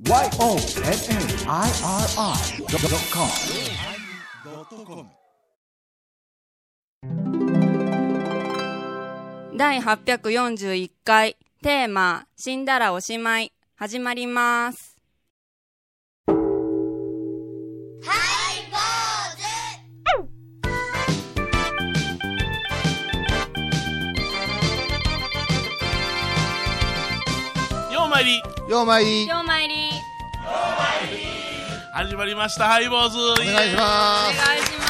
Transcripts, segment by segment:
YONNIRI.com 第841回テーマ死んだらおしまい始まります。 ようまいりようまいりようまいり始まりました。ハイボーズおお願いします。 お願いします。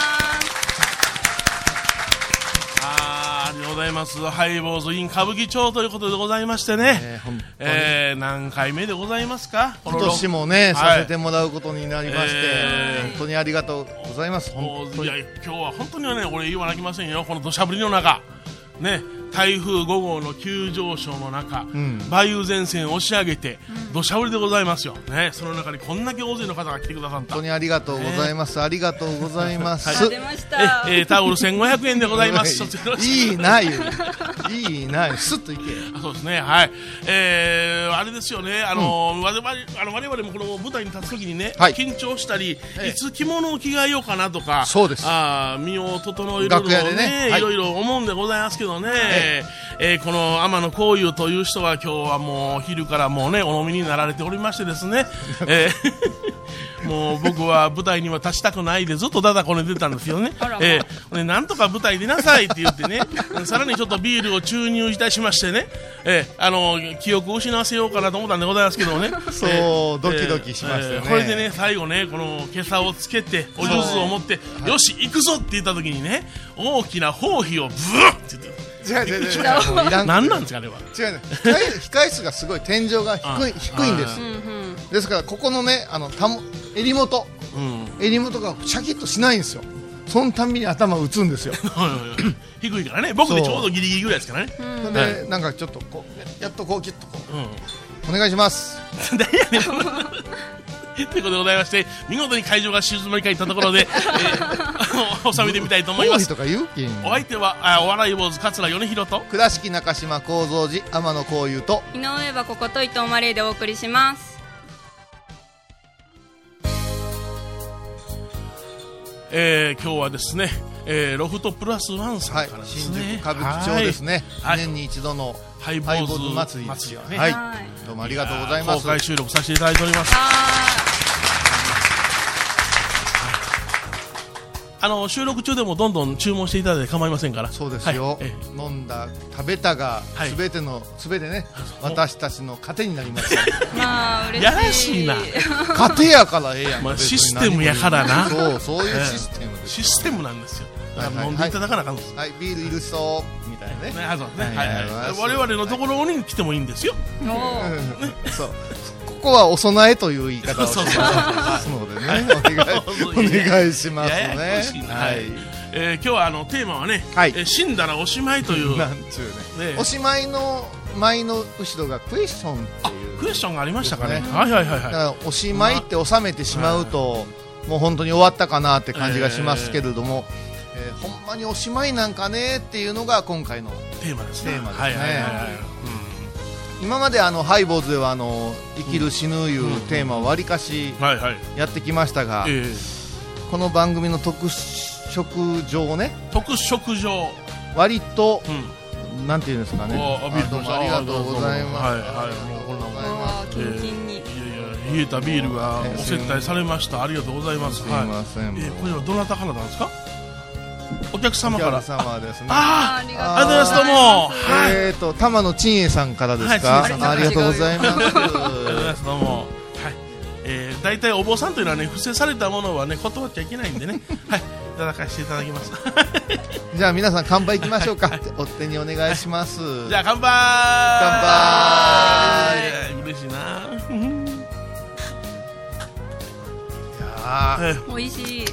ありがとうございます。ハイボーズ in 歌舞伎町ということでございましてね、何回目でございますか。 今年もね、 はいさせてもらうことになりまして、本当にありがとうございます。本当にいや今日は本当にね、俺言わなきませんよ。この土砂降りの中ね、台風5号の急上昇の中、梅雨前線を押し上げて、土砂降りでございますよ、ね、その中にこんだけ大勢の方が来てくださった。 本当にありがとうございます。ありがとうございます。 出ました。 タオル1500円でございます。 いいなよ、いいなよ、スッといけ。 そうですね、はい。あれですよね、我々もこの舞台に立つときにね、 はい緊張したり、いつ着物を着替えようかなとか、 そうです。 身を整えるの楽屋でをね、はいいろいろ思うんでございますけどね、この天野幸雄という人は今日はもう昼からもうねお飲みになられておりましてですね、もう僕は舞台には立ちたくないでずっとだだこねてたんですよね。なんとか舞台出なさいって言ってね、さらにちょっとビールを注入いたしましてね、記憶を失わせようかなと思ったんでございますけどね。 そう、ドキドキしましたよね。 これでね、最後ね、この今朝をつけてお数珠を持って、よし行くぞって言った時にね、大きな包皮をブーって言って。 違う何なんですかあれは。 違うね、控室がすごい天井が低いんです。ですからここのね、襟元がシャキッとしないんですよ。そのたんびに頭を打つんですよ。 低いからね、僕でちょうどギリギリぐらいですからね。 でなんかちょっとこうやっとこうキュッとこう、お願いします。 何やねんということでございまして、見事に会場が静まり返ったところで、収めてみたいと思います。 とか言うお相手はお笑い坊主桂米宏と倉敷中島幸三寺天野幸雄と井上はここと伊藤マレーでお送りします。 今日はですね、ロフトプラスワンさんからですね、 新宿歌舞伎町ですね、年に一度のハイボーズ祭りですよね。 はい、 どうもありがとうございます。 公開収録させていただいております。収録中でもどんどん注文していただいて構いませんから。 そうですよ、飲んだ食べたが全てね、私たちの糧になりますまあ嬉しい。 やらしいな。 糧やからええやん、 システムやからな。 そういうシステムです。 システムなんですよ。飲んでいただかなあかんです。 はい、ビールいる人みたいなね。 我々のところに来てもいいんですよ。 そう、ここはお供えという言い方をしますのでね、お願いしますね。 今日はテーマはね、死んだらおしまいという。 なんちゅうね。おしまいの前の後ろがクエスチョンっていう。 クエスチョンがありましたかね。 だからおしまいって収めてしまうと、もう本当に終わったかなって感じがしますけれども、ほんまにおしまいなんかねっていうのが今回のテーマですね。 今までハイボーズでは生きる死ぬいうテーマをわりかしやってきましたが、この番組の特色上ね、割となんていうんですかね、どうもありがとうございます。 冷えたビールがお接待されました。ありがとうございます。 すみません。 これはどなたからなんですか？お客様から。 お客様ですね。 ありがとうございます。 どうも。 玉野陳英さんからですか？ありがとうございます。 どうも。大体お坊さんというのはね、伏せされたものはね断っちゃいけないんでね。はい、いただかせていただきます。 じゃあ皆さん乾杯いきましょうか。お手にお願いします。 じゃあ乾杯。 乾杯。 嬉しいな。 美味しい。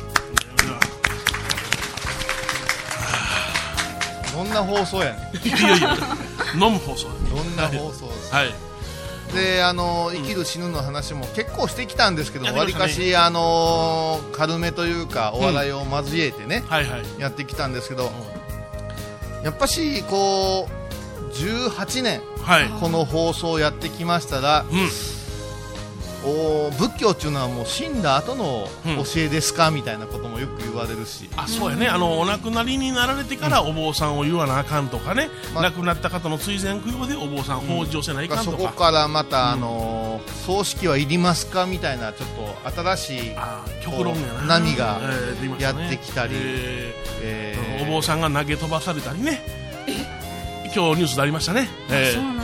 どんな放送やねん。 いやいや、飲む放送。 どんな放送です。 はい。 で生きる死ぬの話も結構してきたんですけど、わりかし軽めというかお笑いを交えてね、やってきたんですけど、やっぱしこう18年この放送をやってきましたら、 仏教っていうのはもう死んだ後の教えですか、みたいなこともよく言われるし、 そうやね、お亡くなりになられてからお坊さんを言わなあかんとかね、亡くなった方の追善供養でお坊さん法事をせないかんとか、 そこからまた、葬式はいりますかみたいなちょっと新しい極論やな波がやってきたり、 お坊さんが投げ飛ばされたりね、今日ニュースでありましたね。 そうなんだ。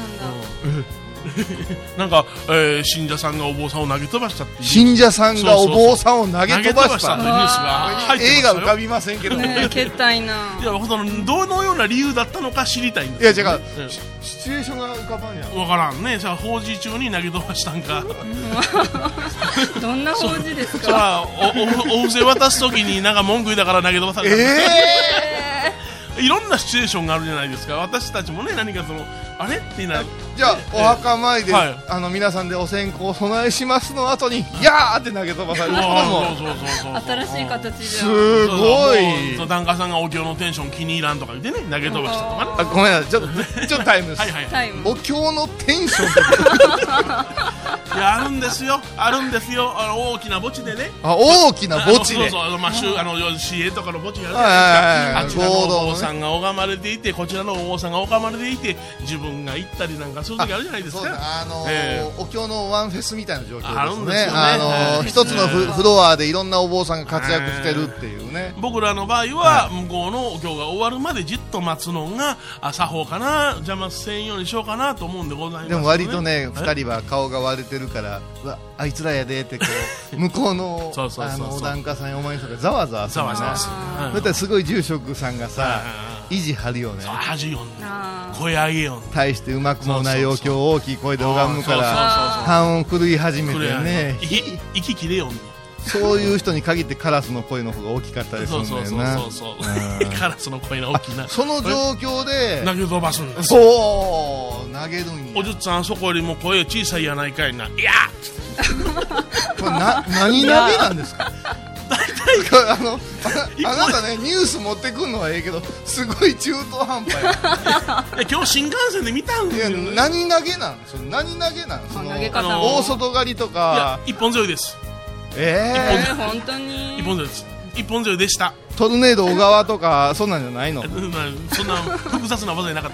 なんか、信者さんがお坊さんを投げ飛ばしたっていう、 信者さんがお坊さんを投げ飛ばしたというニュースが入ってましたよ。 映画浮かびませんけどね、けったいな。 いや、どのような理由だったのか知りたいんです。 いや違う、シチュエーションが浮かばんやん。 分からんね。さあ法事中に投げ飛ばしたんかどんな法事ですか。 お布施渡す時になんか文句言いだから投げ飛ばされた、いろんなシチュエーションがあるじゃないですか。私たちもね、何かあれってなる。 じゃあ、お墓参りで、皆さんでお線香お供えしますの後に、やーって投げ飛ばされる。 新しい形で。 すごい。 檀家さんがお経のテンション気に入らんとか言ってね、投げ飛ばしたとかね。 ごめんなさい、ちょっとタイムです。お経のテンションいや、あるんですよ、大きな墓地でね。 大きな墓地で。 市営とかの墓地があるじゃないですか。あちらのお坊さんが拝まれていて、こちらのお坊さんが拝まれていて、自分が行ったりなんかする時あるじゃないですか。 お経のワンフェスみたいな状況ですね。 あるんですよね。一つのフロアでいろんなお坊さんが活躍してるっていうね。 僕らの場合は、向こうのお経が終わるまでじっと待つのが作法かな、邪魔せんようにしようかなと思うんでございます。 でも割とね、2人は顔が割れてるから、あいつらやでってこう向こうのお檀家さんやお前の人がざわざわするんですよ。だったらすごい住職さんがさ、意地張るよね。 恥よんね、声上げよんね。 大してうまくもないお経を大きい声で拝むから半音狂い始めてね、 息切れよんね。 そういう人に限ってカラスの声の方が大きかったりするんだよな。 カラスの声の大きな、 その状況で投げ飛ばすんです。 そう投げるんや。 おじゅっさんそこよりも声小さいやないかいな。いやこれ何投げなんですか。あなたね、ニュース持ってくんのはええけど、すごい中途半端や。 今日新幹線で見たんですよ。 何投げなん？何投げなん？大外刈りとか。 一本沿いです。 本当に一本沿いです。一本沿いでした。 トルネード小川とかそんなんじゃないの？ そんな複雑な技じゃなかった。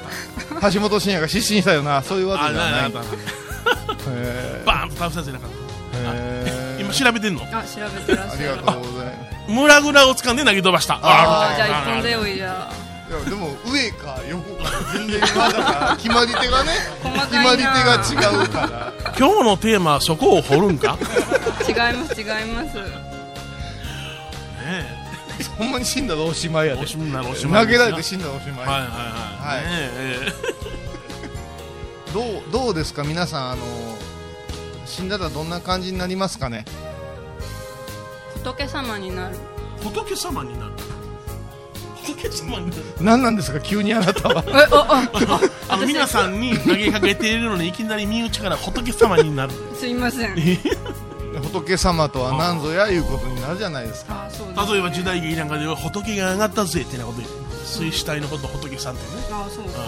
橋本真也が失神したよな、そういう技じゃない。 バーンと倒さずなかった。今調べてんの？ 調べてらっしゃる。 ありがとうございます。 胸ぐらを掴んで投げ飛ばした。 じゃあ一本でよいじゃ。 いやでも上か横か全然まだから決まり手がね、決まり手が違うから。 今日のテーマはそこを掘るんか？ 違います。 ほんまに死んだらおしまいやで。投げられて死んだらおしまい。どうですか皆さん、死んだらどんな感じになりますかね。 仏様になる。 仏様になる。 何なんですか急にあなたは。 皆さんに投げかけているのにいきなり身内から仏様になる。 すいません。 仏様とは何ぞやいうことになるじゃないですか。 例えば時代劇なんかでは仏が上がったぜってなこと言って、水死体のこと仏さんってね。 そうか。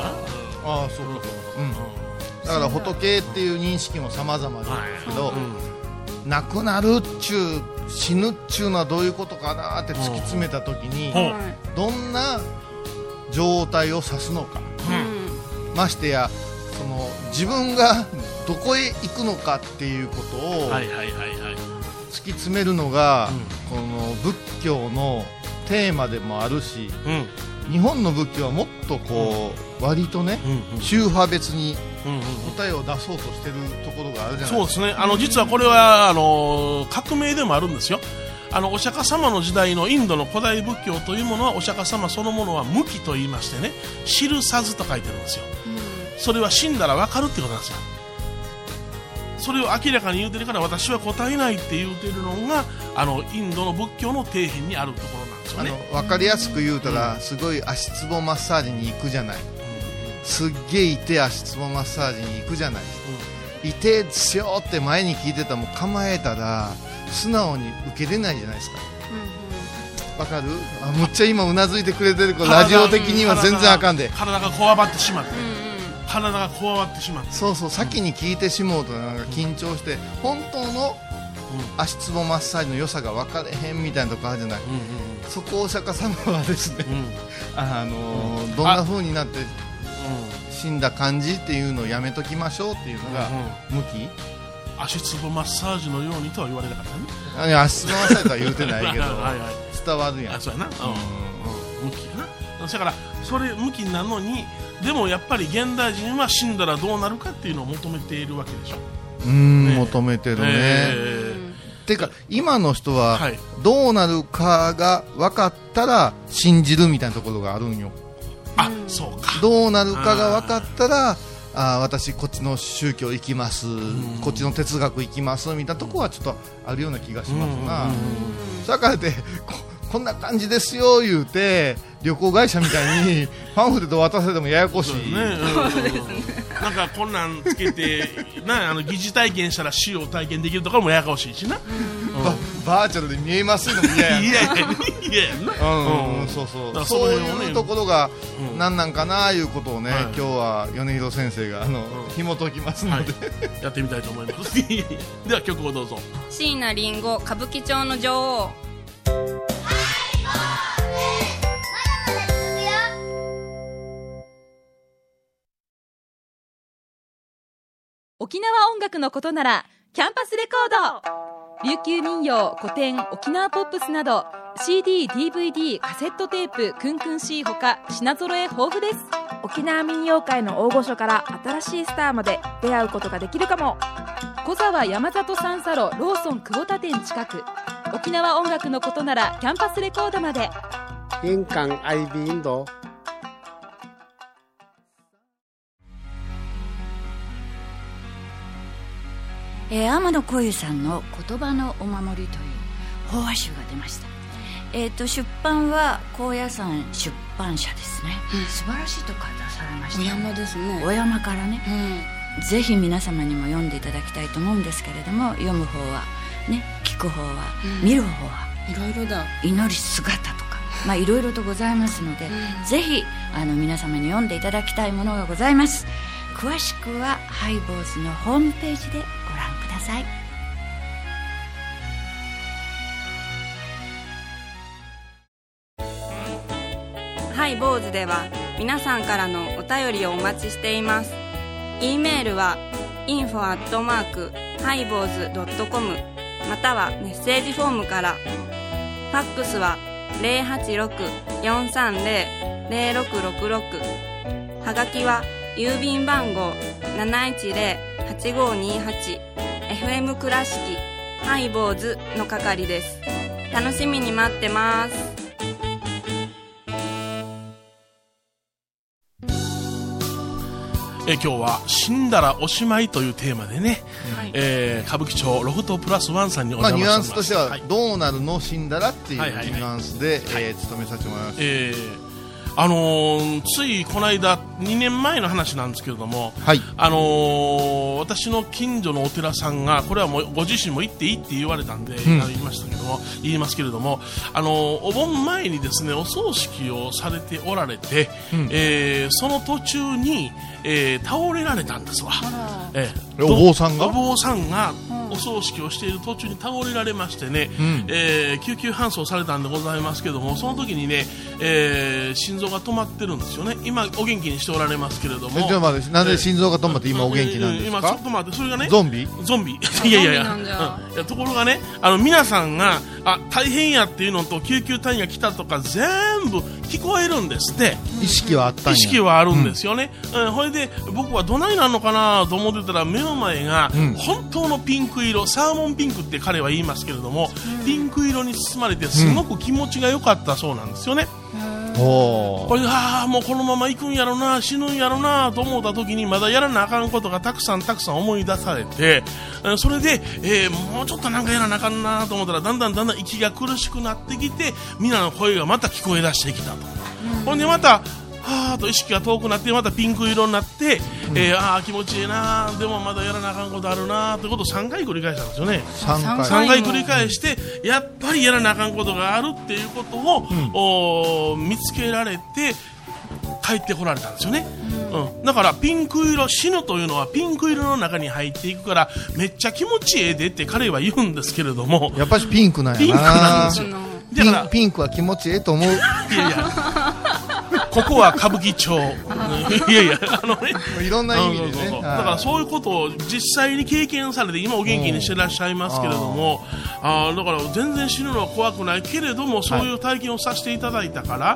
だから仏っていう認識も様々ですけど、亡くなるっちゅう、死ぬっちゅうのはどういうことかなって突き詰めた時に、どんな状態を指すのか、ましてや自分がどこへ行くのかっていうことを突き詰めるのが、この仏教のテーマでもあるし、日本の仏教はもっと割とね、宗派別に答えを出そうとしてるところがあるじゃないですか。 そうですね。実はこれは革命でもあるんですよ。お釈迦様の時代のインドの古代仏教というものは、お釈迦様そのものは無記と言いましてね、知るさずと書いてるんですよ。それは死んだら分かるってことなんですよ。それを明らかに言うてるから、私は答えないって言うてるのがインドの仏教の底辺にあるところなんですよね。 分かりやすく言うたら、すごい足つぼマッサージに行くじゃない、すっげえ痛い足つぼマッサージに行くじゃない、痛えですよって前に聞いてたら、もう構えたら素直に受けれないじゃないですか。わかる？むっちゃ今うなずいてくれてる子、ラジオ的には全然あかんで、 体がこわばってしまって、 体がこわばってしまって、 そうそう、先に聞いてしもうとなんか緊張して、本当の足つぼマッサージの良さが分かれへんみたいなとこあるじゃない、そこをお釈迦様はですね、どんな風になって死んだ感じっていうのをやめときましょうっていうのが向き、 足つぼマッサージのようにとは言われなかったね。足つぼマッサージとは言うてないけど伝わるやん。 そうやな、向きやな。だからそれ向きなのに、でもやっぱり現代人は死んだらどうなるかっていうのを求めているわけでしょ。 求めてるね。てか今の人はどうなるかが分かったら信じるみたいなところがあるんよ。 そうか。 どうなるかが分かったら、私こっちの宗教行きます、こっちの哲学行きますみたいなところはちょっとあるような気がしますな。だからでこんな感じですよ言うて旅行会社みたいにパンフレット渡せてもややこしい。 なんかこんなんつけて疑似体験したら死を体験できるとかもややこしいしな。 バーチャルで見えますのも嫌やん。 嫌やな。 そうそう。そういうところが何なんかないうことをね、今日は米広先生が紐解きますので、 やってみたいと思います。では曲をどうぞ。 椎名林檎、歌舞伎町の女王。 沖縄音楽のことならキャンパスレコード、琉球民謡、古典、沖縄ポップスなど CD、DVD、カセットテープ、クンクン C ほか品揃え豊富です。 沖縄民謡界の大御所から新しいスターまで出会うことができるかも。 小沢山里三佐路ローソン久保田店近く。沖縄音楽のことならキャンパスレコードまで。 印港 IB 印度。 天野幸雄さんの言葉のお守りという法話集が出ました。出版は高野山出版社ですね、素晴らしいとこから出されました。 お山ですね。 お山からね、ぜひ皆様にも読んでいただきたいと思うんですけれども、読む方はね、聞く方は、見る方はいろいろだ。 祈り姿とかいろいろとございますので、ぜひ皆様に読んでいただきたいものがございます。詳しくはハイボーズのホームページでご覧ください。 ハイボーズでは皆さんからのお便りをお待ちしています。 E メールは info@highboz.com またはメッセージフォームから。ファックスは 086-430-0666、 はがきは郵便番号 710-8528 FM 倉敷ハイボーズの係です。楽しみに待ってます。 今日は死んだらおしまいというテーマでね、歌舞伎町ロフトプラスワンさんにお邪魔してます。 ニュアンスとしてはどうなるの死んだらっていうニュアンスで務めさせてもらいます。 ついこの間2年前の話なんですけれども、私の近所のお寺さんが、これはもうご自身も行っていいって言われたんで、言いますけれども、お盆前にですね、お葬式をされておられて、その途中に、倒れられたんですわ。 お坊さんがお葬式をしている途中に倒れられましてね、救急搬送されたんでございますけども、その時にね、心臓が止まってるんですよね。今お元気にしておられますけれども、 なんで心臓が止まって今お元気なんですか？ 今ちょっと待って、それがね、 ゾンビいやところがね、皆さんが大変やっていうのと救急隊員が来たとか全部聞こえるんですって。 意識はあったんや。 意識はあるんですよね。ほいで僕はどないなのかなと思ってたら、目の前が本当のピンク色、サーモンピンクって彼は言いますけれども、ピンク色に包まれてすごく気持ちが良かったそうなんですよね。これもうこのまま行くんやろな、死ぬんやろなと思った時に、まだやらなあかんことがたくさん思い出されて、それで、もうちょっとなんかやらなあかんなと思ったら、だんだん息が苦しくなってきて、皆の声がまた聞こえ出してきたと。ほんでまたはーと意識が遠くなって、またピンク色になって、気持ちいいな、でもまだやらなあかんことあるなということを3回繰り返したんですよね。3回繰り返して、やっぱりやらなあかんことがあるっていうことを、見つけられて、 帰ってこられたんですよね、だからピンク色、死ぬというのはピンク色の中に入っていくからめっちゃ気持ちええでって彼は言うんですけれども、 やっぱりピンクなんやな。 ピンクなんですよ。だからピンクは気持ちええと思う。いやいやここは歌舞伎町いやいやいろんな意味でね。 だからそういうことを実際に経験されて今お元気にしてらっしゃいますけれども、だから全然死ぬのは怖くないけれどもそういう体験をさせていただいたから、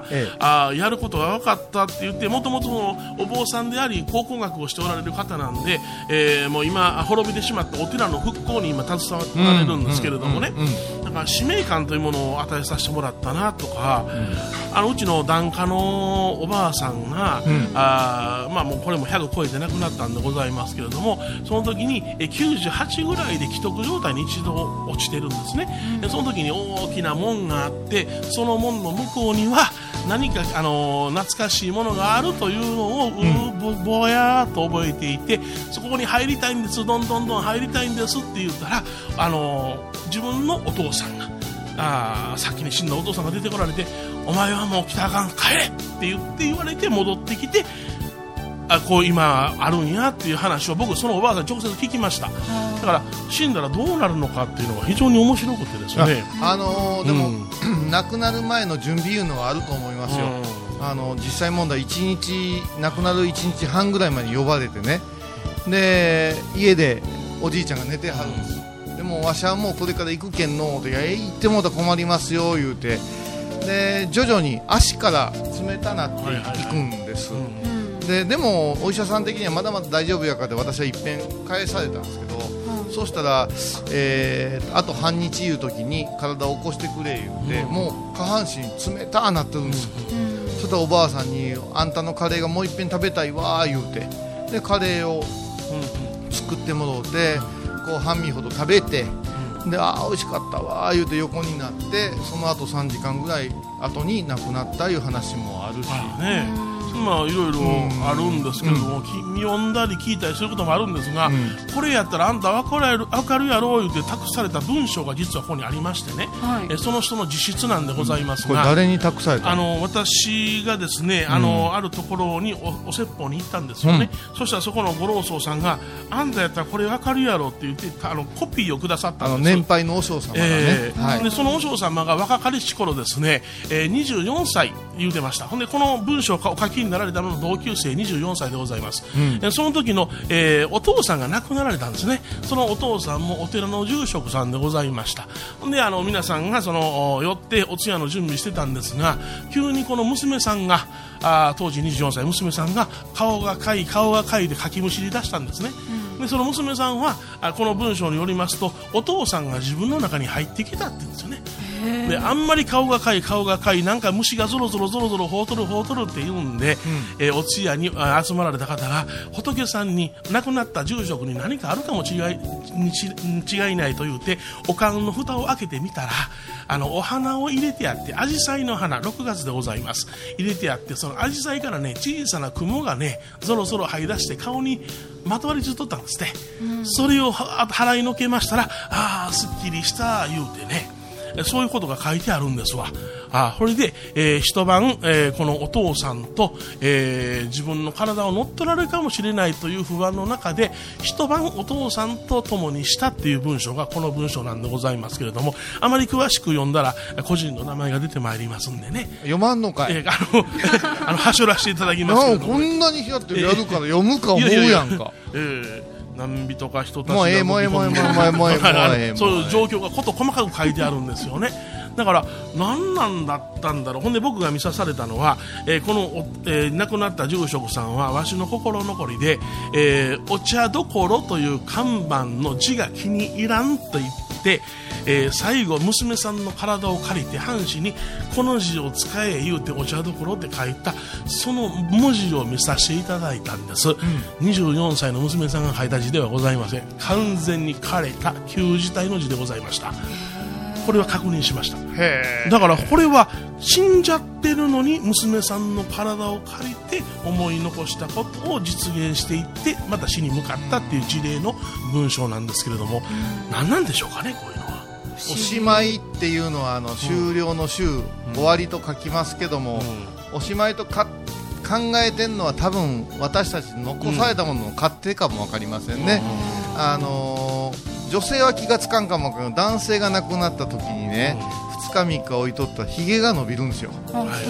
やることが分かったって言って、もともとお坊さんであり考古学をしておられる方なんで、もう今滅びてしまったお寺の復興に今携わっておられるんですけれどもね、だから使命感というものを与えさせてもらったなとか、うちの檀家のおばあさんが、もうこれも100超えて亡くなったんでございますけれども、その時に98ぐらいで危篤状態に一度落ちてるんですね、その時に大きな門があって、その門の向こうには何か懐かしいものがあるというのをぼやーっと覚えていて、そこに入りたいんです、どんどん入りたいんですって言ったら、自分のお父さんが先に死んだお父さんが出てこられて、お前はもう来たらあかん、帰れって言われて戻ってきて、こう今あるんやっていう話を僕そのおばあさんに直接聞きました。だから死んだらどうなるのかっていうのが非常に面白くてですね、 でも、亡くなる前の準備いうのはあると思いますよ。実際問題亡くなる1日半ぐらいまで呼ばれてね、で家でおじいちゃんが寝てはるんです。でもわしはもうこれから行くけんのって行ってもうたら困りますよ言うて、で徐々に足から冷たなっていくんです、でもお医者さん的にはまだまだ大丈夫やからで私は一遍返されたんですけど、そうしたら、あと半日いう時に体を起こしてくれ言うて、もう下半身冷たなってるんですよ、そしたらおばあさんにあんたのカレーがもう一遍食べたいわ言うて、でカレーを作ってもろうて、こう半身ほど食べて、で美味しかったわ言うて横になって、その後3時間ぐらい後に亡くなったいう話もあるし、いろいろあるんですけども、読んだり聞いたりすることもあるんですが、これやったらあんた分かるやろう言うて託された文章が実はここにありましてね、その人の自筆なんでございますが、 これ誰に託された私がですね、あるところにお説法に行ったんですよね、そしたらそこのご老僧さんが、あんたやったらこれ分かるやろって言ってコピーをくださったんです。 年配の和尚様がね、 でその和尚様が若かりし頃ですね、24歳言うてました。ほんでこの文章をお書きになられたのの同級生24歳でございます、その時の、お父さんが亡くなられたんですね。そのお父さんもお寺の住職さんでございました。ほんで皆さんが寄ってお通夜の準備してたんですが、急にこの娘さんが当時24歳娘さんが顔がかいでかきむしり出したんですね、でその娘さんはこの文章によりますと、お父さんが自分の中に入ってきたって言うんですよね。であんまり顔がかいなんか虫がゾロゾロほうとるって言うんで、お通夜に集まられた方が仏さんに亡くなった住職に何かあるかも違いないと言うて、お棺の蓋を開けてみたらお花を入れてあって、アジサイの花6月でございます、入れてあって、そのアジサイからね小さな雲がねゾロゾロ這い出して顔にまとわりついとったんですね、それを払いのけましたら、すっきりした言うてね、そういうことが書いてあるんですわ。それで、一晩、このお父さんと、自分の体を乗っ取られるかもしれないという不安の中で、一晩お父さんと共にしたっていう文章がこの文章なんでございますけれども、あまり詳しく読んだら個人の名前が出てまいりますんでね。 読まんのかい。 はしょらせていただきますけども、 こんなにやってやるから読むか思うやんか。 何人か人たちがもうええそういう状況がこと細かく書いてあるんですよね。だから何なんだったんだろう。ほんで僕が見さされたのは、この、亡くなった住職さんはわしの心残りで、お茶どころという看板の字が気に入らんと言って、最後娘さんの体を借りて半紙にこの字を使え言うてお茶どころって書いたその文字を見させていただいたんです、24歳の娘さんが書いた字ではございません。完全に枯れた旧字体の字でございました。これは確認しました。だからこれは死んじゃってるのに娘さんの体を借りて思い残したことを実現していってまた死に向かったっていう事例の文章なんですけれども、何なんでしょうかね、こういうのは。 おしまいっていうのは終了の終、終わりと書きますけども、おしまいと書考えてるのは多分私たち残されたものの勝手かも分かりませんね、女性は気がつかんかも分からんけど男性が亡くなった時にね、2日3日置いとったらひげが伸びるんですよ。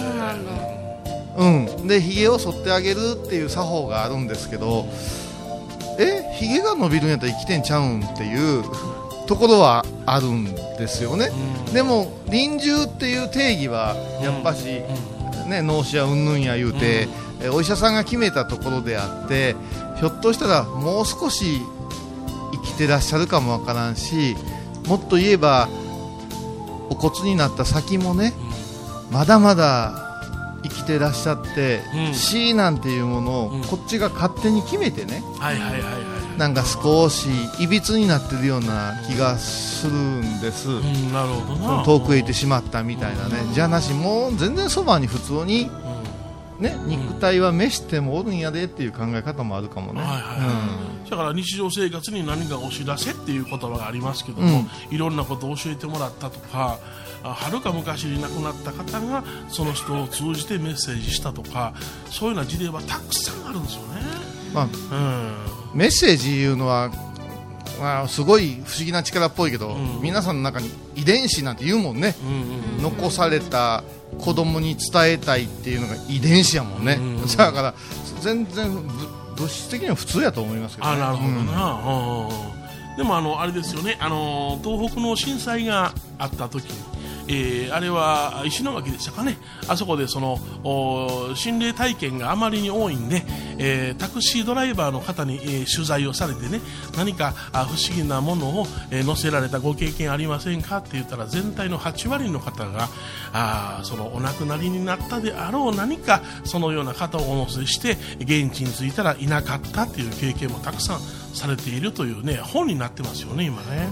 でひげを剃ってあげるっていう作法があるんですけど、ひげが伸びるんやったら生きてんちゃうんっていうところはあるんですよね、でも臨終っていう定義はやっぱし、脳死やうんぬんや言うて、お医者さんが決めたところであって、ひょっとしたらもう少し生きてらっしゃるかもわからんし、もっと言えばお骨になった先もね、まだまだ生きてらっしゃって、死なんていうものをこっちが勝手に決めてね、なんか少しいびつになってるような気がするんです、 なるほどな。 遠くへ行ってしまったみたいなね、じゃなしもう全然そばに普通に、肉体は召してもおるんやでっていう考え方もあるかもね。 だから日常生活に何かお知らせっていう言葉がありますけども、いろんなことを教えてもらったとか、はるか昔に亡くなった方がその人を通じてメッセージしたとか、そういうような事例はたくさんあるんですよね。 メッセージいうのは、すごい不思議な力っぽいけど、皆さんの中に遺伝子なんて言うもんね、残された子供に伝えたいっていうのが遺伝子やもんね、だから全然物質的には普通やと思いますけどね。 なるほどな、でもあれですよね、東北の震災があった時に、あれは石巻でしたかね、あそこでその心霊体験があまりに多いんで、タクシードライバーの方に、取材をされてね、何か不思議なものを、乗せられたご経験ありませんかって言ったら、全体の8割の方がそのお亡くなりになったであろう何かそのような方をお乗せして現地に着いたらいなかったっていう経験もたくさんされているというね、本になってますよね今ね。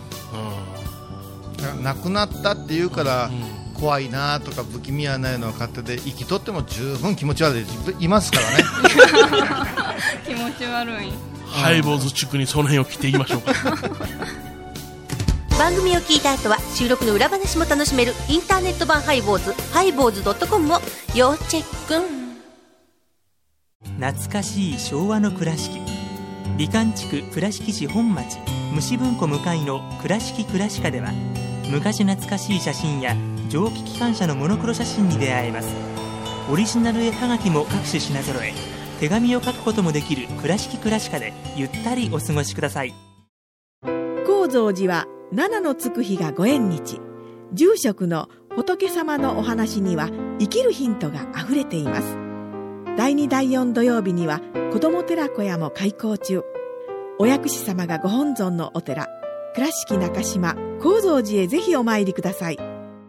亡くなったっていうから怖いなとか不気味やないのを勝手で、生きとっても十分気持ち悪い人いますからね気持ち悪い。 ハイボーズ地区にその辺を切っていきましょうか番組を聞いた後は収録の裏話も楽しめるインターネット版ハイボーズ、ハイボーズ.com を要チェック。 懐かしい昭和の倉敷、美観地区倉敷市本町虫文庫向かいの倉敷倉歯科では、昔懐かしい写真や蒸気機関車のモノクロ写真に出会えます。オリジナル絵はがきも各種品揃え、手紙を書くこともできる倉敷倉歯科でゆったりお過ごしください。 高蔵寺は七のつく日がご縁日。住職の仏様のお話には生きるヒントがあふれています。第2第4土曜日には子ども寺小屋も開校中。お薬師様がご本尊のお寺、倉敷中島・高蔵寺へぜひお参りください。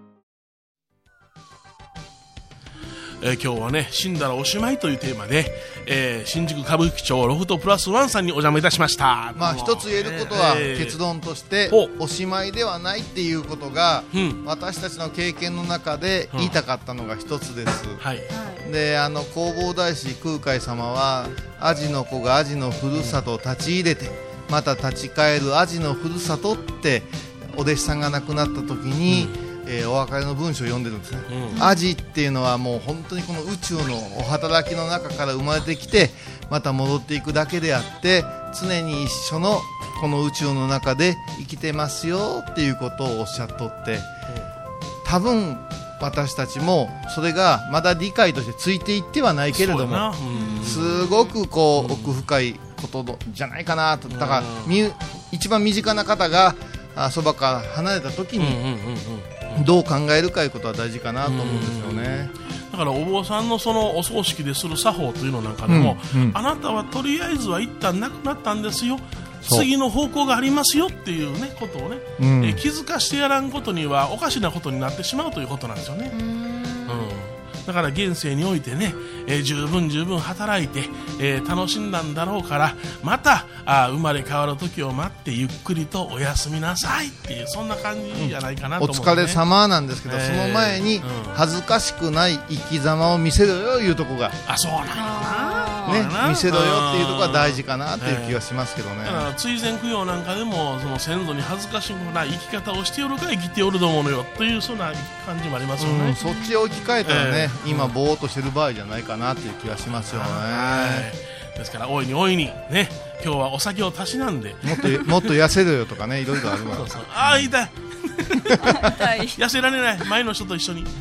今日はね、死んだらおしまいというテーマで、新宿歌舞伎町ロフトプラスワンさんにお邪魔いたしました。 一つ言えることは、結論としておしまいではないっていうことが、私たちの経験の中で言いたかったのが一つです、で弘法大師空海様は、アジの子がアジのふるさとを立ち入れて、また立ち返るアジのふるさとってお弟子さんが亡くなった時に、お別れの文章を読んでるんですね、アジっていうのはもう本当にこの宇宙のお働きの中から生まれてきて、また戻っていくだけであって、常に一緒のこの宇宙の中で生きてますよっていうことをおっしゃっとって、多分私たちもそれがまだ理解としてついていってはないけれども、すごくこう奥深いことじゃないかなと。だから一番身近な方がそばから離れた時にどう考えるかいうことは大事かなと思うんですよね。 だからお坊さんのそのお葬式でする作法というのなんかでも、あなたはとりあえずは一旦亡くなったんですよ、次の方向がありますよっていうねことをね、気づかしてやらんことにはおかしなことになってしまうということなんですよね。だから現世においてね、十分働いて、楽しんだんだろうから、また生まれ変わる時を待ってゆっくりとお休みなさいっていう、そんな感じじゃないかなと思う、ね、 お疲れ様なんですけど、その前に恥ずかしくない生き様を見せろよいうとこが、 そうなんやな。 見せろよっていうところが大事かなっていう気がしますけどね。 追善供養なんかでもその先祖に恥ずかしくない生き方をしておるか生きておると思うのよというそんな感じもありますよね。 そっちを置き換えたらね、今ぼーっとしてる場合じゃないかなっていう気がしますよね。 ですから大いに大いにね、今日はお酒をたしなんでもっと痩せろよとかね、いろいろあるわ。 ああ痛い痩せられない、前の人と一緒に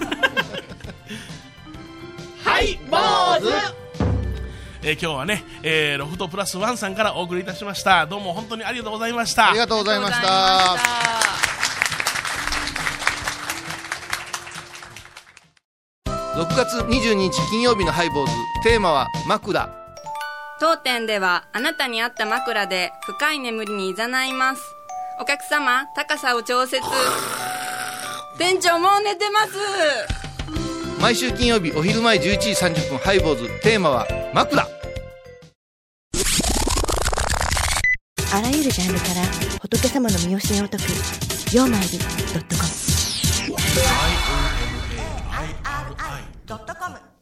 はい坊主。今日はね、ロフトプラスワンさんからお送りいたしました。どうも本当にありがとうございました。 ありがとうございました。6月22日金曜日のハイボーズ、テーマは枕。 当店ではあなたに合った枕で深い眠りに誘います。お客様、高さを調節。店長もう寝てます。 毎週金曜日お昼前11時30分ハイボーズ、テーマは枕。 あらゆるジャンルから仏様の身教えを解く曜マイル.com。